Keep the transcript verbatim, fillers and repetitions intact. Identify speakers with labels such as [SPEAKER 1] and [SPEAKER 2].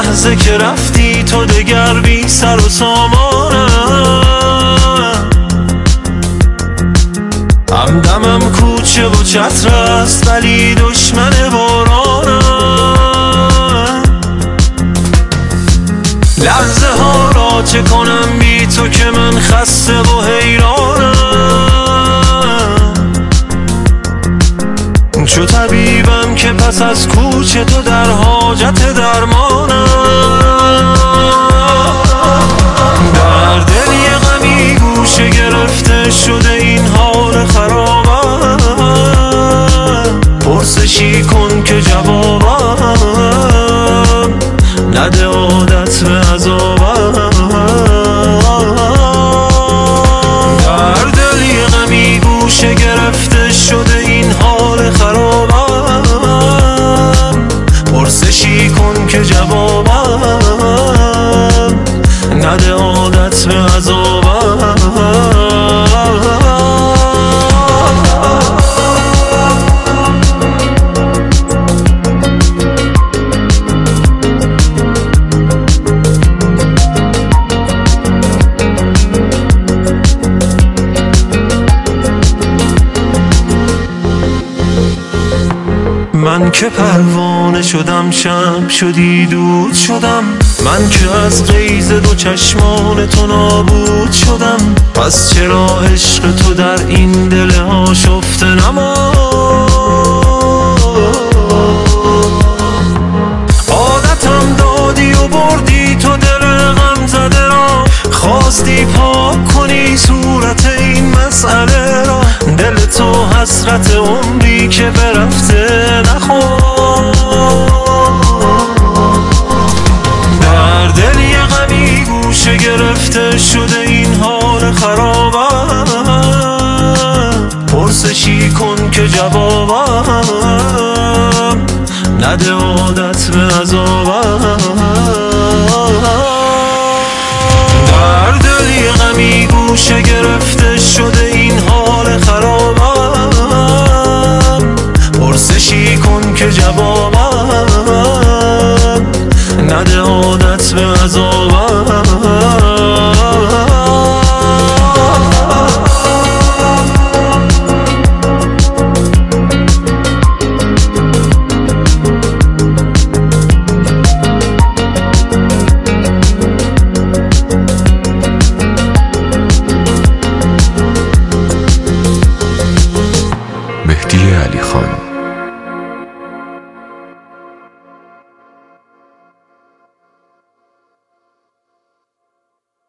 [SPEAKER 1] لحظه که رفتی تو دگر بی سر و سامانم. همدمم کوچه و چتر است ولی دشمن بارانم. لحظه ها را چه کنم بی تو که من خسته و حیرانم. چو طبیبم که پس از کوچه تو در حاجت درمانم. در دل یه غمی گوشه گرفته شده این حال خرابم. پرسشی کن که جوابم نده عادت به عذابم. در دل یه غمی گوشه گرفته شده این حال خرابم. پرسشی کن که جوابم نده عادت به عذابم. من که پروانه شدم شمع شدی دود شدم. من که از غیظ دو چشمان تو نابود شدم. پس چرا عشق تو در این دل آشفته نماند؟ عادتم دادی و بردی تو دل غم زده را. خواستی پاک کنی صورت این مسئله را. دل تو حسرت عمری که برفته